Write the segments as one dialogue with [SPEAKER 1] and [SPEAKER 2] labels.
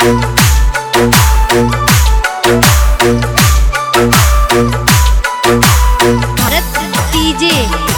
[SPEAKER 1] भरत DJ.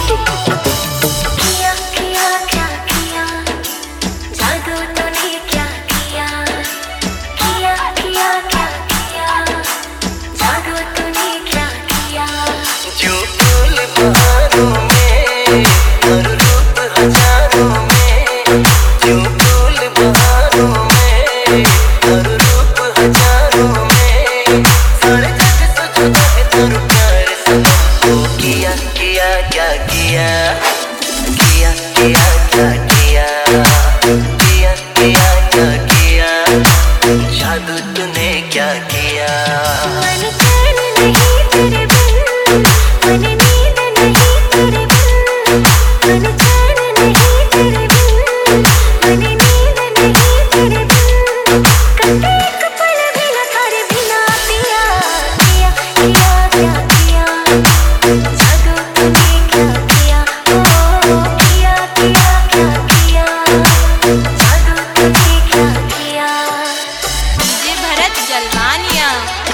[SPEAKER 2] किया किया क्या किया, जादू तूने क्या किया, किया किया क्या किया, जादू तूने क्या किया।
[SPEAKER 3] जो फूल बहारों में हर रूप हजारों में, जो फूल बहारों में हर रूप हजारों में, सारे जग से जुदा है तेरा प्यार सनम। ओ किया किया क्या किया, किया किया क्या किया, किया किया क्या किया, जादू तूने क्या किया।
[SPEAKER 2] मन चैन नहीं तेरे बिन, मन नींद नहीं तेरे बिन, मन चैन नहीं तेरे बिन, मन नींद नहीं तेरे बिन, कटे एक पल भी न थारे बिना पिया। किया किया क्या किया, जादू तूने क्या किया, ओ किया किया क्या किया, जादू तूने क्या किया।
[SPEAKER 1] डीजे भरत जलवानिया।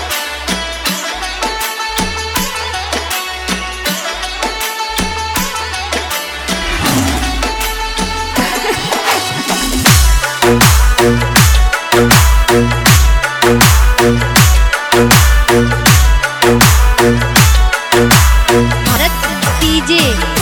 [SPEAKER 1] भरत डीजे।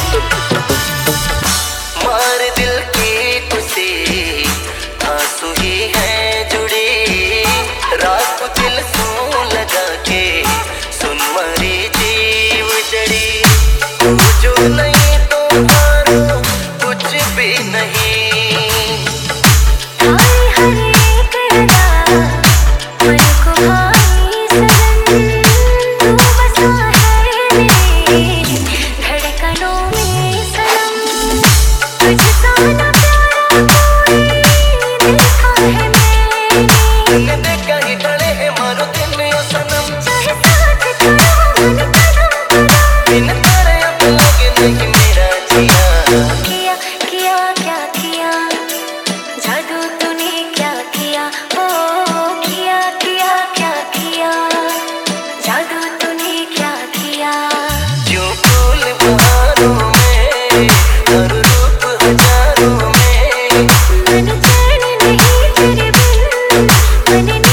[SPEAKER 3] मार दिल की तुझसे आंसू ही है जुड़े, रात को दिल सो लगा के सुन मरी जीव जड़ी। तू जो नहीं तो मारो कुछ भी नहीं,
[SPEAKER 2] आई हर एक अदा मन को भाई सनम, तू बसा है मेरे धड़कनों में सनम, तुझसा ना प्यारा कोई देखा है मैंने,
[SPEAKER 3] तूने देखा ही डरे है मारो दिन में ओ सनम।
[SPEAKER 2] चाहे साथ चलो मन कदम कदम,
[SPEAKER 3] बिन तेरे अब लगे नहीं मेरा जिया।
[SPEAKER 2] किया किया क्या किया, जादू तूने क्या किया, ओ किया किया क्या किया, जादू तूने क्या किया।
[SPEAKER 3] जो फूल बहारों में हर रूप हजारों में,
[SPEAKER 2] मन चैन नहीं तेरे बिन, मन